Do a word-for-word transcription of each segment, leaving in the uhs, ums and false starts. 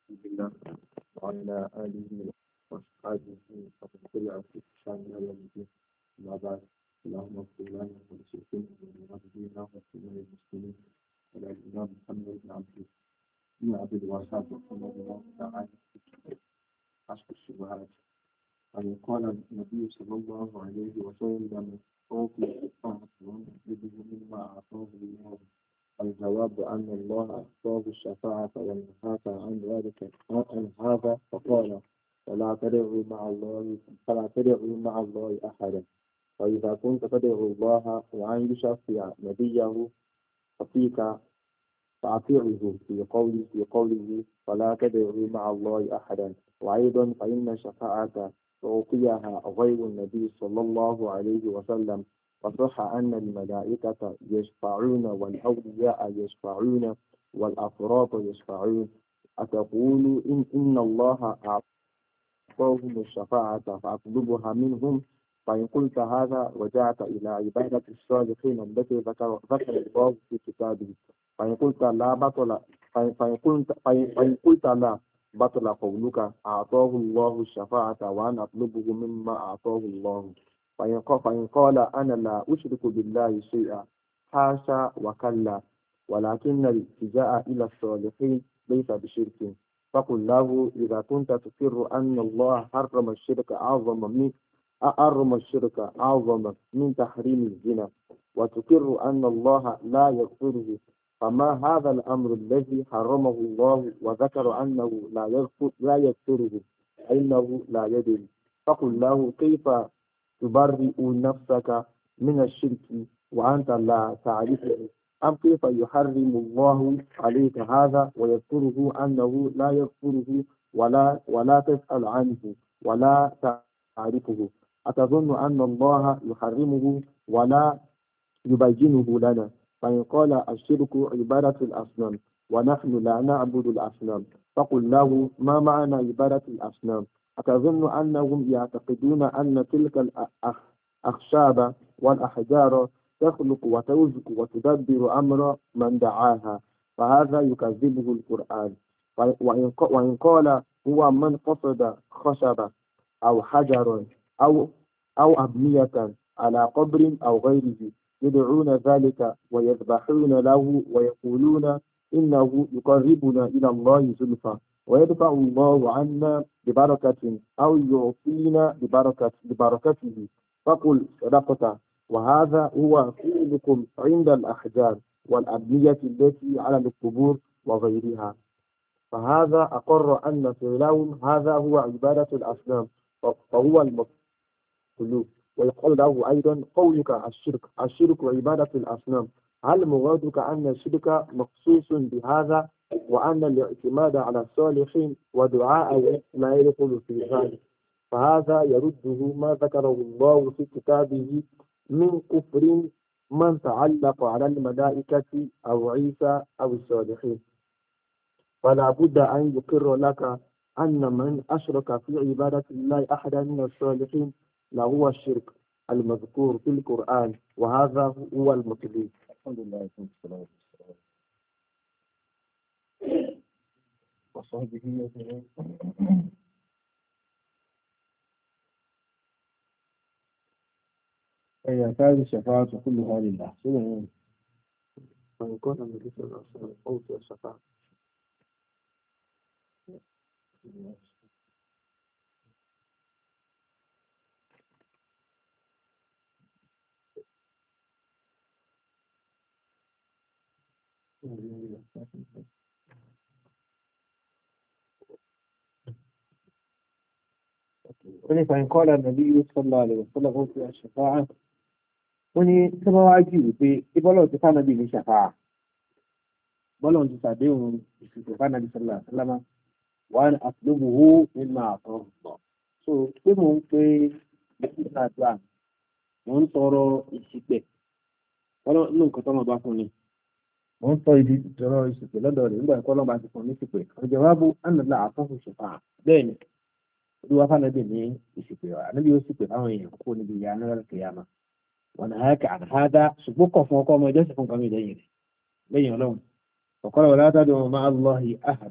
الله وعلى آله وأصحابه ومن تبعهم بإحسان إلى يوم الدين. أما بعد، اللهم اغفر لنا ولشيخنا ولوالدينا ولجميع المسلمين وعلى الإمام محمد بن عبد بن عبد الوهاب رحمه الله تعالى في كشف الشبهات. أن قال النبي صلى الله عليه وسلم: أوفي الطاعة ونجده مما أعطاه الله. الجواب أن الله أعطاه الشفاعة ونهاك عن ذلك عن هذا فقال: فلا تدعوا مع الله فلا تدعوا مع الله أحدا. فإذا كنت تدعو الله وأن يشفع نبيه ففيك فأطيعه في قوله في قوله فلا تدعوا مع الله أحدا. وأيضا فإن الشفاعة أعطيها غير النبي صلى الله عليه وسلم، فصح أن الملائكة يشفعون والأولياء يشفعون والأفراط يشفعون. أتقول إن إن الله أعطاهم الشفاعة فأطلبها منهم؟ فإن قلت هذا رجعت إلى عبادة الصالحين التي ذكر ذكر الله في كتابه. فإن قلت لا بطل فإن فإن قلت فإن فإن قلت لا بطل قولك: أعطاه الله الشفاعة وأنا أطلبه مما أعطاه الله. فإن ق- فإن قال: أنا لا أشرك بالله شيئا، حاشا وكلا، ولكن الالتجاء إلى الصالحين ليس بشرك، فقل له: إذا كنت تقر أن الله حرم الشرك أعظم من أحرم الشرك أعظم من تحريم الزنا، وتقر أن الله لا يغفره، فما هذا الأمر الذي حرمه الله وذكر أنه لا يغفر لا يغفره إنه لا يدري؟ فقل له: كيف تبرئ نفسك من الشرك وأنت لا تعرفه؟ أم كيف يحرم الله عليك هذا ويذكره أنه لا يغفره ولا ولا تسأل عنه ولا تعرفه؟ أتظن أن الله يحرمه ولا يبينه لنا؟ فإن قال: الشرك عبادة الأصنام ونحن لا نعبد الأصنام، فقل له: ما معنى عبادة الأصنام؟ أتظن أنهم يعتقدون أن تلك الأخشاب والأحجار تخلق وترزق وتدبر أمر من دعاها؟ فهذا يكذبه القرآن. وإن وإن قال: هو من قصد خشبة أو حجر أو أو أبنية على قبر أو غيره يدعون ذلك ويذبحون له ويقولون إنه يقربنا إلى الله زلفى ويدفع الله عنا ببركة أو يعطينا ببركة ببركته، فقل: صدقت، وهذا هو فعلكم عند الأحجار والأبنية التي على القبور وغيرها. فهذا أقر أن فعلهم هذا هو عبادة الأصنام، فهو المطلوب. ويقول له أيضا: قولك الشرك الشرك عبادة الأصنام، هل مرادك أن الشرك مخصوص بهذا وأن الاعتماد على الصالحين ودعاء لا يدخل في ذلك؟ فهذا يرده ما ذكره الله في كتابه من كفر من تعلق على الملائكة أو عيسى أو الصالحين. فلا بد أن يقر لك أن من أشرك في عبادة الله أحدا من الصالحين لهو الشرك المذكور في القرآن، وهذا هو المطلوب. الحمد لله والصلاة والسلام وصحبه أجمعين. فإذا كانت الشفاعة كلها لله فإن كان النبي صلى الله عليه وسلم أوتي الشفاعة. فإن قال النبي صلى الله عليه وسلم أوتي الشفاعة، wọ́n ní tí wọ́n wá jù pé ibọ́lọ̀ ti fánàbí ní ṣàfáà bọ́lọ̀ ti sàdéhùn ìsìnkú fánàbí sọ́lá sálámà wọ́n àtìlóbùhó nínú àtọ́ ọ̀pọ̀. So pé mò ń pe mẹ́sìlá àdúrà mò ń tọrọ ìṣìpẹ̀ ọlọ́ inú nǹkan tọ́mọ bá fún ni mò ń tọ ibi tọrọ ìṣìpẹ̀ lọ́dọ̀ rẹ̀ nígbà ìkọ́ lọ́ba ti fún ní ìṣìpẹ̀ ọjọ́ wa bú ànàlá àtọ́fù ṣàfáà. Bẹ́ẹ̀ ni olúwa fánàbí ní ìṣìpẹ̀ ànábì ó ṣìpẹ̀ fáwọn èèyàn kó níbi ìyá náírà kìyàmá. ونهاك عن هذا سبوك فوقهم وجسفهم كم يدين لين لهم وقال: ولا تدعوا مع الله أحدا.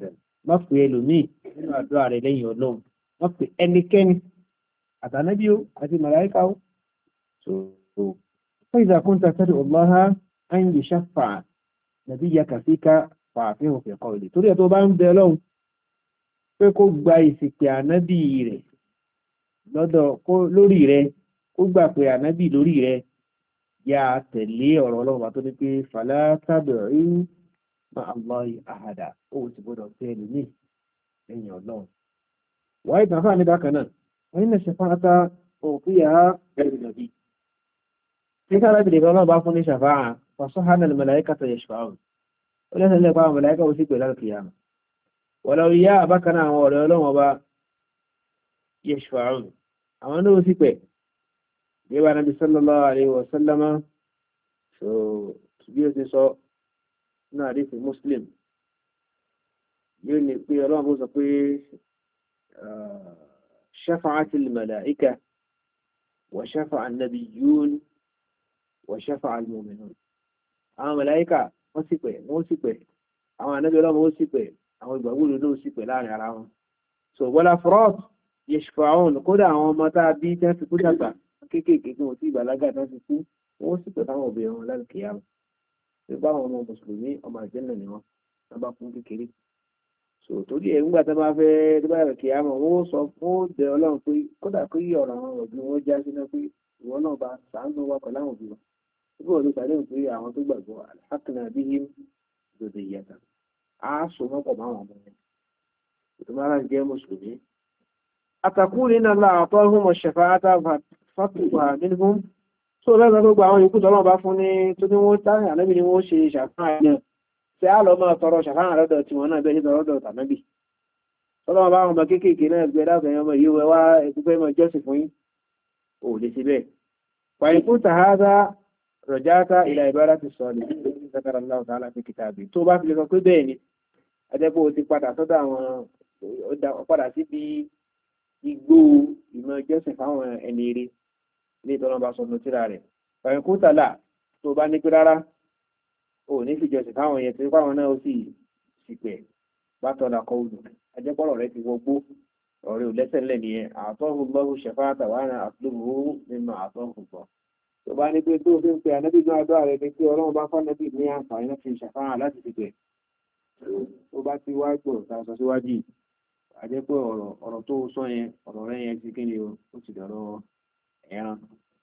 má pè ẹlòmíì nínú àdúrà rẹ lẹ́yìn ọlọ́run má pè ẹnikẹ́ni àtànábí ó àti màláíkà ó so فإذا كنت تدعو الله أن يشفع نبيك فيك فاعطيه في قوله torí ẹ̀ tó bá ń bẹ Ọlọ́run pé kó gba ìsìnkú ànábì rẹ̀ lọ́dọ̀ lórí rẹ̀ kó gbà pé ànábì lórí rẹ̀ yá tẹ̀lé ọ̀rọ̀ Ọlọ́run bá tó ní pé fàlá tad'u ma'a Allahi ahada ó sì gbọ́dọ̀ tẹ́ ẹlòmíì lẹ́yìn Ọlọ́run wáyé tàn fáà ní bákan náà wọ́n ní ṣàfáàtà òfìyà ẹ̀rù nàbí tí ká láti lè bá ọlọ́run bá fún ní ṣàfáà fàṣọ́hánà al-malaikata yashfa'un ó lẹ́sẹ̀ lẹ́pà àwọn màláíkà ó sì pè lálùkìyàmà wọ̀lọ́ ìyá àbákaná àwọn ọ̀rẹ́ ọlọ́run ọba yashfa'un àwọn náà ó sì pè bí wà Nabi sallallahu alaihi wa sallama so bí ó ti sọ náà rí fi Muslim yóò ní pé ọlọ́run bó sọ pé shafa'at al-malaika wa shafa'a an-nabiyyun wa shafa'a al-mu'minun àwọn màláíkà wọ́n sì pẹ̀ wọ́n sì pẹ̀ àwọn ànábì ọlọ́run ó sì pẹ̀ àwọn ìgbàgbọ́ ló sì pẹ̀ láàrin ara wọn so wal afrad yashfa'un kódà àwọn ọmọ tá a bí tẹ́ fi kú dàgbà kéékèèké tí wọ́n ti ìbàlágà tán ti kú wọ́n sì pẹ̀ táwọn obìnrin wọn láti kìyàmù pé báwọn ọmọ mùsùlùmí ọmọ àjẹ́nà ni wọ́n tán bá fún kékeré so torí ẹ̀ ńgbà tán bá fẹ́ tó bá yàrá kìyàmù wọ́n sọ fún dẹ ọlọ́run pé kódà pé ọ̀rọ̀ àwọn òbí wọn já sí náà pé ìwọ náà bá ṣàánú wa pẹ̀lú àwọn òbí wọn nígbà tó sàdéhùn pé àwọn tó gbàgbọ́ alhaqna bihim dhurriyyatan á so mọ́pọ̀ máwọn ọmọ yẹn ìtumọ̀ra jẹ́ mùsùlùmí. àtàkùnrin náà la a'tahum ash-shafa'ata fatwa minhum tó lẹ́gbẹ̀ẹ́ gbogbo àwọn yòókù tọ́lọ́ bá fún ní tó ní wọ́n táyà ànábì ni wọ́n ṣe ṣàfihàn náà ṣe á lọ máa tọrọ ṣàfihàn lọ́dọ̀ tí wọ́n náà bẹ́ẹ̀ ní tọrọdọ̀ tànábì tọ́lọ́ bá wọn bá kéékèèké náà gbé dáàbẹ̀ ọmọ yìí wẹ́ wá ẹgbẹ́ mọ́ jọ́sìn fún yín ò lè ṣe bẹ́ẹ̀. fàyínkú tàhádá rọ̀játa ìlà ìbára ti sọ lè ní zakara Allahu ta'ala fi kitabi tó bá fi lè sọ pé bẹ́ẹ̀ ni ẹjẹ́pọ̀ ti padà sọ́dọ̀ àwọn padà síbi igbó ìmọ̀ jọ́sìn fáwọn ẹni eré ní ìtọ́nà bá sọ tíra rẹ̀ fàyínkú tàlà tó bá ní pé rárá ò ní fi jọ́sìn fáwọn yẹn tó fáwọn náà ó sì sì pẹ̀ bá tọ́lá kọ́ òdù ẹjẹ́pọ̀rọ̀ rẹ̀ ti wọgbó ọ̀rẹ́ ò lẹ́sẹ̀ ńlẹ̀ nìyẹn a'tahu Allahu shafa'ata wa ana atlubuhu mimma a'tahu Allah tó bá ní pé tó fi ń pe ànábì náà àdó ààrẹ pé pé ọlọ́run bá fánàbì ní àǹfààní láti ṣàfáà láti fi pẹ̀ tó bá ti wá gbọ́ sàṣọ síwájú àjẹ́ pé ọ̀rọ̀ ọ̀rọ̀ tó sọ yẹn ọ̀rọ̀ rẹ̀ yẹn ti kí ni ó ti dọ̀rọ̀ ẹran.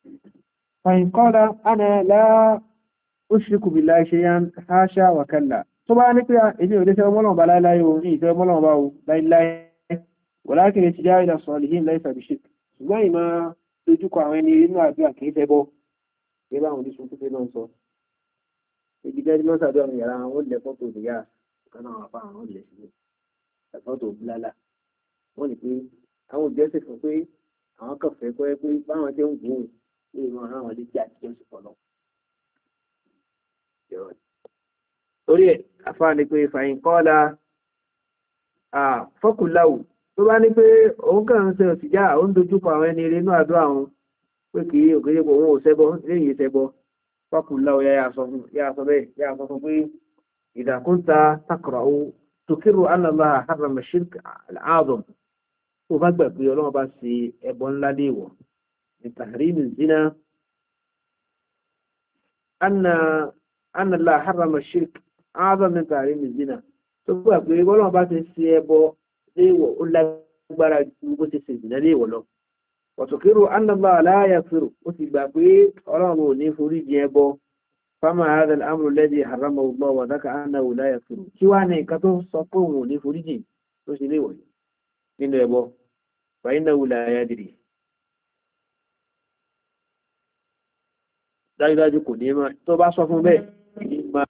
fàyínkọ́lá ana la ushriku billahi shay'an hasha wa kalla tó bá ní pé èdè òde sẹ́wọ́n mọ́lọ́n bá láíláí o ní ìfẹ́ mọ́lọ́n bá o láíláí walakin ìtìjá ila salihin laysa bishirk ṣùgbọ́n ìmọ̀ dojúkọ àwọn ẹni inú àdúrà kìí fẹ́ bọ́ gẹ́gẹ́ àwọn oníṣun tó fẹ́ náà sọ ibi jẹ́ mọ́sà àdúrà ní yàrá àwọn olè fọ́tò ìyá kan náà wà àwọn olè sílẹ̀ fọ́tò búlálà wọ́n ní pé àwọn òjẹ́ sì fún pé àwọn kan fẹ́ kọ́ ẹ pé báwọn tẹ́ ń gùn ún ní ìmọ̀ àwọn ilé tí àtijọ́ sì fọ́lọ́ torí ẹ̀ afáà ni pé fàyín kọ́lá fọ́kùnláwù tó bá ní pé òun kàn ń ṣe òsìjá òun dojúkọ àwọn ẹni eré inú àdúrà wọn pé kì í òkèèrè pọ̀ òun ò ṣẹbọ léyìí ṣẹbọ fọ́kùnláwù yá sọ bẹ́ẹ̀ yá sọ fún pé ìdàkúnta takọ̀rọ̀ ó tòkírò anàlá harrama shirk al-azam tó bá gbà pé ọlọ́run bá ṣe ẹbọ ńlá léèwọ̀ ní tahrimi zina anàlá harrama shirk azam ní tahrimi zina tó gbà pé ọlọ́run bá ti ṣe ẹbọ léèwọ̀ ó lágbára ju bó ti ṣe ìdìnà léèwọ̀ lọ ọ̀tọ̀kírò annàlá aláyàfẹ́rò ó ti gbà pé ọlọ́run ò ní forí jẹ ẹbọ fama hadha al-amru alladhi harramahu Allah wa dhaka annahu la yaghfiru kí wá ní nǹkan tó sọ pé òun ò ní forí jì tó ṣe léèwọ̀ nínú ẹbọ fa innahu la yadri dájúdájú kò ní máa tó bá sọ fún bẹ́ẹ̀ ní máa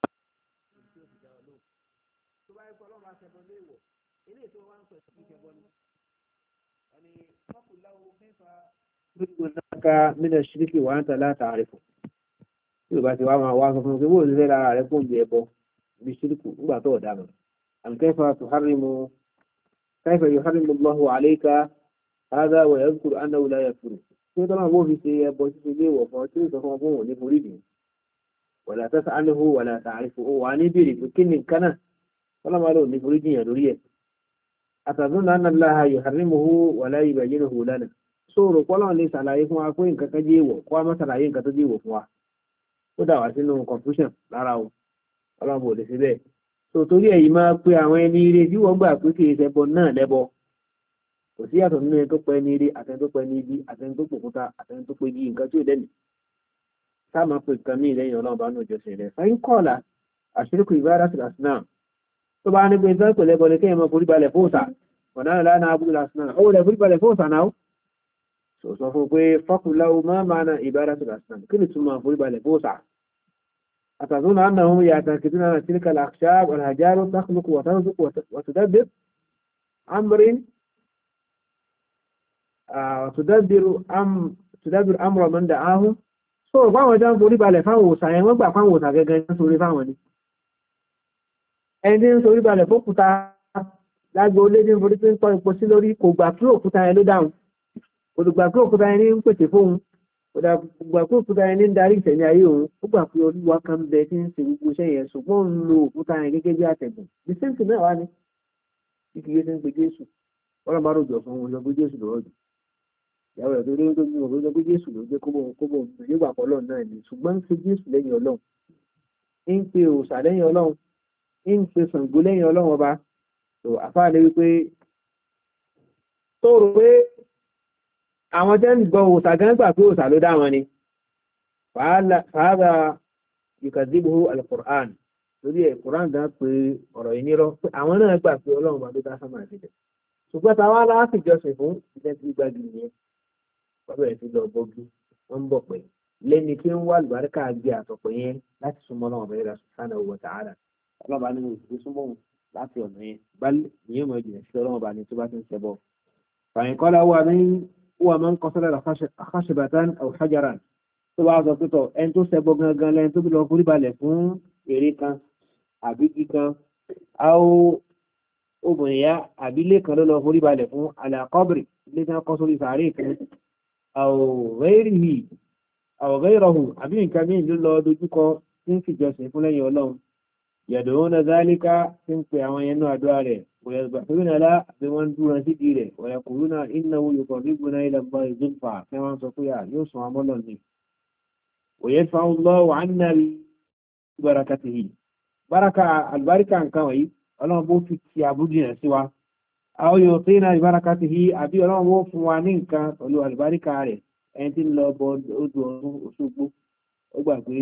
من الشرك وأنت لا تعرفه tí o bá ti wá máa wá sọ fún un pé bóòlù fẹ́ lára rẹ̀ fún ìjẹ ẹbọ bí ṣíríkù nígbà tó ọ̀dà mọ̀ àmì kẹfà tó harimu kẹfà yóò harimu Allahu alayka hadha wa yadhkuru annahu la yaghfiru tí ó tọ́lá bó fi ṣe ẹbọ títí ilé ìwọ̀ fún ọ tí ó sọ fún ọ fún òní forí bì wala tas'aluhu wala ta'rifu ó wà ní bèrè pé kí ni nǹkan náà ọlọ́run ló ní forí jìyàn lórí ẹ̀ àtàdúnà annallaha yuharrimuhu wa la yubayyinuhu lana sóòrò pọ́lọ́run lè ṣàlàyé fún wa pé nǹkan kan jẹ́ èèwọ̀ kó wá má ṣàlàyé nǹkan tó jẹ́ èèwọ̀ fún wa ó dà wá sínú confusion lára o ọlọ́run bò lè ṣe bẹ́ẹ̀ tó torí ẹ̀yìn máa pe àwọn ẹni ire tí wọ́n gbà pé kì í ṣẹbọ náà lẹ́bọ kò sí yàtọ̀ nínú ẹni tó pẹ́ ní ire àtẹni tó pẹ́ ní ibi àtẹni tó pòkúta àtẹni tó pẹ́ di nǹkan tí ò dẹ́nu sáà máa pe nǹkan míì lẹ́yìn ọlọ́run bá nù ìjọsìn rẹ̀ fáyín kọ́ọ̀lá àṣírìkù ibadatil asnam tó bá ní pé ìtàn ìpìlẹ̀ bọ̀ ní kéèyàn máa forí balẹ̀ fóòsà ọ̀nà lánàá abúlé asnam ó lè forí balẹ̀ fóòsà náà sọ sọ fún pé faqullahu ma ma'na ibadatil asnam kí ni túmọ̀ forí balẹ̀ fóòsà أتظن أنهم يعتقدون أن تلك الأخشاب والهجار تخلق وترزق وتدبر أمر وتدبر أم تدبر أمر من دعاهم so báwọn jẹ́ ń forí balẹ̀ fáwọn òsà yẹn wọ́n gbà fáwọn òsà gẹ́gẹ́ ń sorí fáwọn ni ẹni tí ń sorí balẹ̀ fókúta lágbó olé ní forí tí ń tọ́ ipò sí lórí kò gbà kí òkúta yẹn ló dáhùn kò gbà kí òkúta yẹn ní ń pèsè fóun kò gbà kí òkúta yẹn ní ń darí ìṣẹ̀ní ayé òun ó gbà pé olúwa kan bẹ tí ń ṣe gbogbo iṣẹ́ yẹn ṣùgbọ́n ń lo òkúta yẹn gẹ́gẹ́ bí àtẹ̀gùn the same thing náà wá ní ìkìyè tí ń pe Jésù ọlọ́run bá ròjọ́ fún wọn lọ pé Jésù lọ́rọ̀ jù ìyàwó ẹ̀ tó lé tó bí wọn lọ pé Jésù ló jẹ́ kóbó kóbó nígbà pọ̀ ọlọ́run náà ni ṣùgbọ́n ń pe Jésù lẹ́yìn ọlọ́run ń pe òòṣà lẹ́yìn ọlọ́run ń pe Ṣàngó lẹ́yìn ọlọ́run ọba tó àfáàlẹ́ wípé tó rò pé àwọn tẹ́ ń gbọ́ òòṣà gan gbà pé òòṣà ló dá wọn ni fàádà yukadibuhu al-Qur'an lórí ẹ̀ Qur'an gan pé ọ̀rọ̀ yìí nírọ́ pé àwọn náà gbà pé ọlọ́run bá ló dá sámà àtìlẹ̀ ṣùgbọ́n táwa láti jọsìn fún iṣẹ́ tí gbági nìyẹn wọ́n bẹ̀rẹ̀ sí lọ bọ́jú wọ́n ń bọ̀ pẹ̀ lẹ́ni tí ń wá àlùbáríkà gbé àtọ̀pọ̀ yẹn láti súnmọ́ náà bẹ̀rẹ̀ subhanahu wa ta'ala ọlọ́ba nínú ìṣòro súnmọ́ òun láti ọ̀nà yẹn bá nìyẹn mọ̀ jìnà sí ọlọ́run bá ní tó bá ti ń ṣẹbọ. fàyínkọ́lá wà ní wà máa ń kọ́ sọ́dọ̀ khashbatan aw hajaran tó bá sọ pé tọ̀ ẹni tó ṣẹbọ gangan lẹ́ni tó lọ forí balẹ̀ fún ère kan àbí kíkan obìnrin ya àbílé kan ló lọ forí balẹ̀ fún alákọ́bìrì ilé tí wọ́n kọ́ sórí sàárè kan àwọ̀gẹ́rọ̀hù àbí nǹkan mí ló lọ dojúkọ tí ń fìjọsìn fún lẹ́yìn ọlọ́run yàdòwó na zálíká tí ń pè àwọn ẹnu àdúrà rẹ̀ wọ̀yàgbà tó rìnà lá àbí wọ́n dúró sídìí rẹ̀ wọ̀yàkùrú náà ìnáwó yòókọ̀ gbígbó náà ilẹ̀ bọ́ ìzúfà tí wọ́n sọ pé yóò sùn amọ́lọ̀ ni wòye fáwọn lọ́wọ́ àánà barakatihi baraka albarika nǹkan wọ̀nyí ọlọ́run bó fi ti àbújì rẹ̀ sí wa àwọn yóò tí náà ìbárakàtì yìí àbí ọlọ́run bó fún wa ní nǹkan pẹ̀lú àlùbáríkà rẹ̀ ẹni tí ń lọ bọ odò ọ̀ṣun Òṣogbo ó gbà pé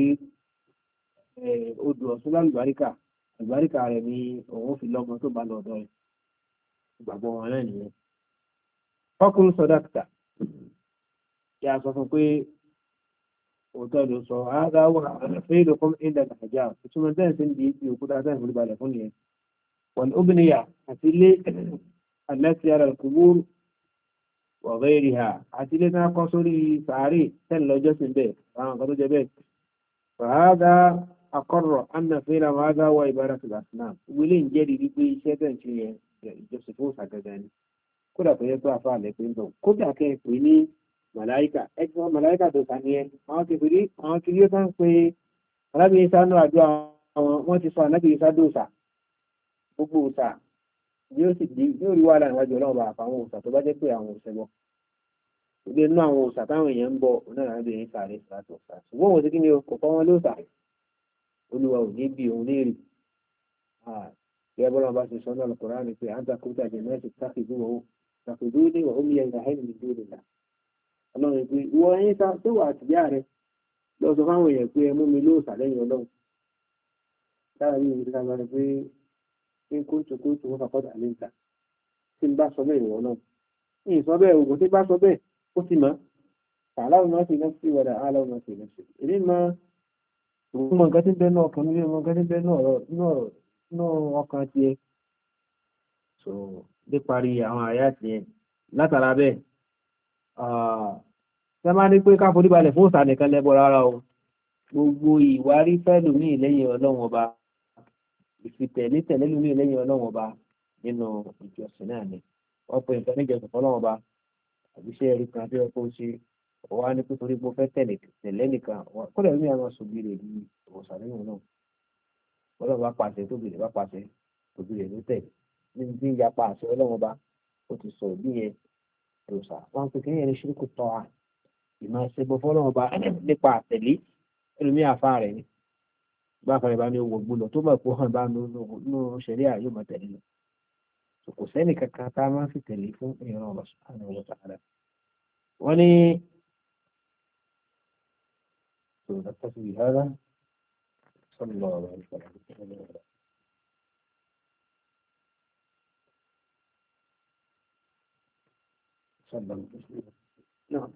odò ọ̀ṣun lálùbáríkà àlùbáríkà rẹ̀ ni òun fi lọ́mọ tó bá lọ ọ̀dọ̀ rẹ̀ ìgbàgbọ́ wọn náà nìyẹn. ọkùnrin sọdáàkítà kí a sọ fún pé òótọ́ ló sọ àádá wà fẹ́ẹ́ lókun ìdá àjà ìtumọ̀ tẹ́ǹsì ń di ibi òkúta tẹ́ǹsì ń balẹ̀ fún nìyẹn. والأبنية أتلي التي على القبور وغيرها أتلي قصري سعري تلو جسم بيت فأنقضوا جبيت فهذا أقر أن فعل هذا هو عبارة الأصنام ولين جري بي شيطان شيء يجسفوس هكذا كل فيتوا فعل يقولون كل كيف ويني ملائكة أكثر ملائكة دوسانية ما كفري ما كريوتان في ربي إنسان أدعى ما تصنع نبي إنسان gbogbo òòṣà yóò sì di yóò rí wàhálà níwájú ọlọ́run bá àfàwọn òòṣà tó bá jẹ́ pé àwọn òòṣà bọ̀ gbogbo inú àwọn òòṣà táwọn èèyàn ń bọ̀ onáà bí ẹ̀yìn sáré láti òòṣà ṣùgbọ́n òun ti kí ni kò fọ́ wọn lóòṣà olúwa ò ní bí òun léèrè gẹ́gẹ́ bọ́lá bá ṣe sọ́nà Al-Qur'ani pé à ń ta kúta jẹ mẹ́sì tákìdú wọ́n tákìdú ní wọ́n omi ẹ̀yìn àhẹ́nì ní dúró nìlá ọlọ́run pé ìwọ ẹ̀yìn sá tó wà àtìyá rẹ lọ sọ fáwọn èèyàn pé ẹ mú mi lóòṣà lẹ́yìn ọlọ́run táwọn yìí ń sábà rẹ pé in kóòtù kóòtù wọn fàkọ́dà àlẹ́ǹkà tí ń bá sọ bẹ́ẹ̀ ìwọ̀n náà ní ìsọ bẹ́ẹ̀ ogun tí bá sọ bẹ́ẹ̀ ó sì mọ́ aláwọ̀ náà sì lọ́sí wọ̀dà aláwọ̀ náà sì lọ́sí èdè máa òun mọ̀ nǹkan tí ń bẹ́ náà kan nílé mọ̀ nǹkan tí ń bẹ́ náà ọkàn ti ẹ so dé parí àwọn àyà ti ẹ látara bẹ́ẹ̀ ṣe máa ní pé ká forí balẹ̀ fún òòṣà nìkan lẹ́bọ rárá o gbogbo ìwárí fẹ́lú ní ìlẹ́yìn ọlọ́run ọba ìfìtẹ̀lé tẹ̀lé lórí lẹ́yìn ọlọ́run ọba nínú ìjọsìn náà ni wọ́n pe nǹkan níjọsìn fọlọ́run ọba àbí iṣẹ́ ẹ̀rí kan tí wọ́n kó ṣe ọ̀wá ní pé torí pé ó fẹ́ tẹ̀lé tẹ̀lé nìkan kódà ní àwọn ṣòbí rẹ̀ ní òòṣà lẹ́yìn náà ọlọ́run bá pàṣẹ tó bèrè bá pàṣẹ òbí rẹ̀ ló tẹ̀ níbi tí ń yapa àṣẹ ọlọ́run ọba ó ti sọ òbí yẹn lòsà wọn pe kéèyàn ní ṣíríkù tọ́ a ìmọ̀ ṣẹbọ fọlọ́run ọba nípa àtẹ̀lé ẹlòmí àfa rẹ̀ ni bá fẹ́rẹ̀ bá ní owó gbólọ̀ tó mọ̀ pé hàn bá nínú ṣẹ̀ríà yóò máa tẹ̀lé lọ kò sẹ́nì kankan tá a máa fi tẹ̀lé fún ìran ọba subhanahu wa ta'ala wọ́n ní نكتفي بهذا صلى الله عليه وسلم صلى الله عليه وسلم نعم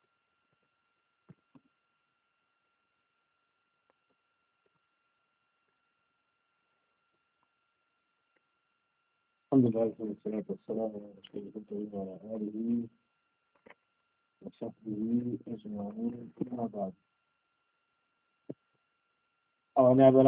الحمد لله والصلاة والسلام على رسول الله وعلى آله وصحبه أجمعين أما بعد أو